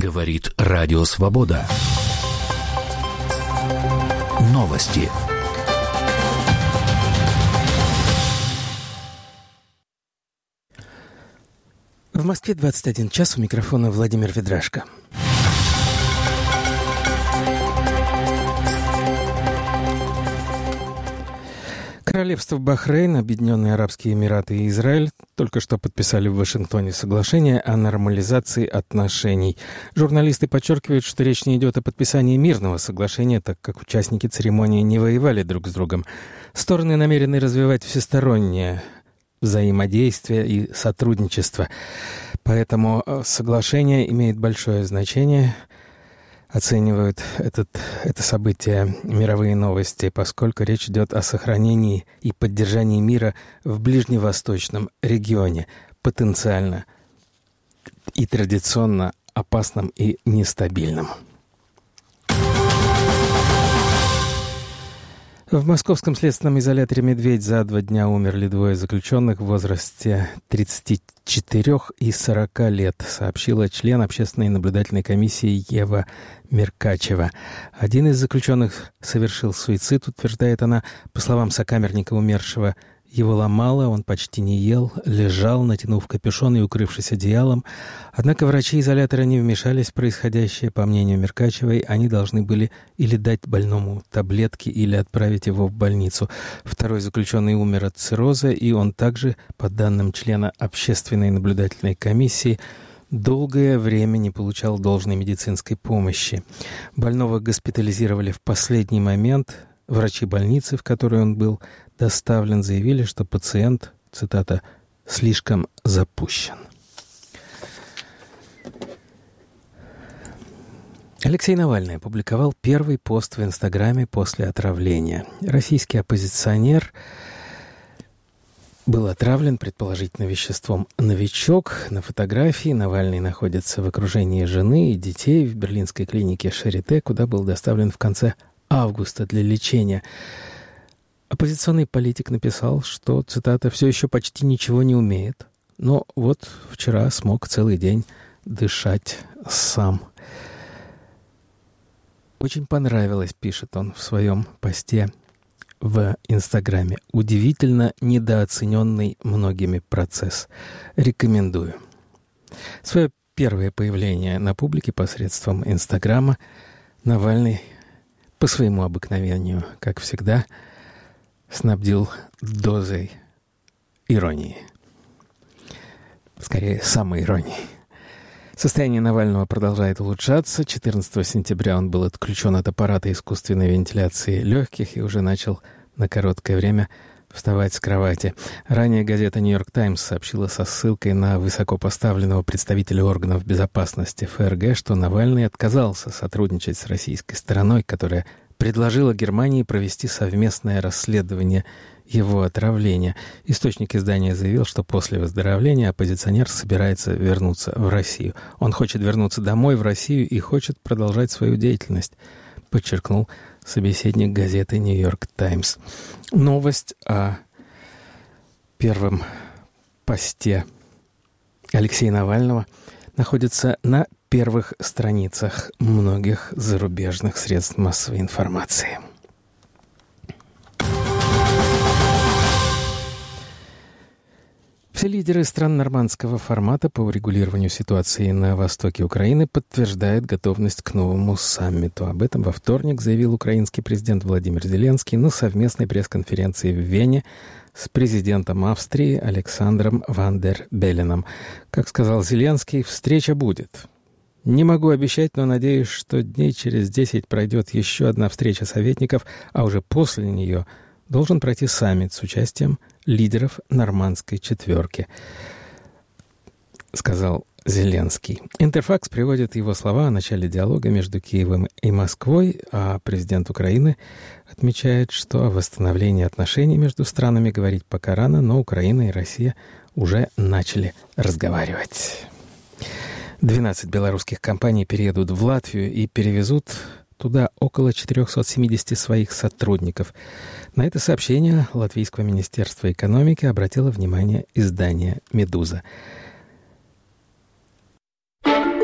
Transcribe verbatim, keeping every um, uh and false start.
Говорит Радио Свобода. Новости. В Москве двадцать один час, у микрофона Владимир Ведрашко. Королевство Бахрейн, Объединенные Арабские Эмираты и Израиль только что подписали в Вашингтоне соглашение о нормализации отношений. Журналисты подчеркивают, что речь не идет о подписании мирного соглашения, так как участники церемонии не воевали друг с другом. Стороны намерены развивать всестороннее взаимодействие и сотрудничество. Поэтому соглашение имеет большое значение. Оценивают этот, это событие мировые новости, поскольку речь идет о сохранении и поддержании мира в ближневосточном регионе, потенциально и традиционно опасном и нестабильном. В московском следственном изоляторе «Медведь» за два дня умерли двое заключенных в возрасте тридцати четырёх и сорока лет, сообщила член общественной наблюдательной комиссии Ева Меркачева. Один из заключенных совершил суицид, утверждает она. По словам сокамерника умершего, его ломало, он почти не ел, лежал, натянув капюшон и укрывшись одеялом. Однако врачи изолятора не вмешались в происходящее. По мнению Меркачевой, они должны были или дать больному таблетки, или отправить его в больницу. Второй заключенный умер от цирроза, и он также, по данным члена общественной наблюдательной комиссии, долгое время не получал должной медицинской помощи. Больного госпитализировали в последний момент. Врачи больницы, в которой он был доставлен, заявили, что пациент, цитата, «слишком запущен». Алексей Навальный опубликовал первый пост в Инстаграме после отравления. Российский оппозиционер был отравлен, предположительно, веществом «Новичок». На фотографии Навальный находится в окружении жены и детей в берлинской клинике Шарите, куда был доставлен в конце августа для лечения. Оппозиционный политик написал, что, цитата, «все еще почти ничего не умеет, но вот вчера смог целый день дышать сам». Очень понравилось, пишет он в своем посте в Инстаграме, удивительно недооцененный многими процесс. Рекомендую. Свое первое появление на публике посредством Инстаграма Навальный по своему обыкновению, как всегда, снабдил дозой иронии. Скорее, самоиронии. Состояние Навального продолжает улучшаться. четырнадцатого сентября он был отключен от аппарата искусственной вентиляции легких и уже начал на короткое время вставать с кровати. Ранее газета «Нью-Йорк Таймс» сообщила со ссылкой на высокопоставленного представителя органов безопасности ФРГ, что Навальный отказался сотрудничать с российской стороной, которая предложила Германии провести совместное расследование его отравления. Источник издания заявил, что после выздоровления оппозиционер собирается вернуться в Россию. Он хочет вернуться домой, в Россию, и хочет продолжать свою деятельность, подчеркнул собеседник газеты «Нью-Йорк Таймс». Новость о первом посте Алексея Навального находится на первых страницах многих зарубежных средств массовой информации. Все лидеры стран нормандского формата по урегулированию ситуации на востоке Украины подтверждают готовность к новому саммиту. Об этом во вторник заявил украинский президент Владимир Зеленский на совместной пресс-конференции в Вене с президентом Австрии Александром ван дер Белленом. Как сказал Зеленский, встреча будет. Не могу обещать, но надеюсь, что дней через десять пройдет еще одна встреча советников, а уже после нее должен пройти саммит с участием лидеров нормандской четверки, сказал Зеленский. Интерфакс приводит его слова о начале диалога между Киевом и Москвой, а президент Украины отмечает, что о восстановлении отношений между странами говорить пока рано, но Украина и Россия уже начали разговаривать. двенадцать белорусских компаний переедут в Латвию и перевезут туда около четыреста семьдесят своих сотрудников. На это сообщение Латвийского министерства экономики обратило внимание издание «Медуза».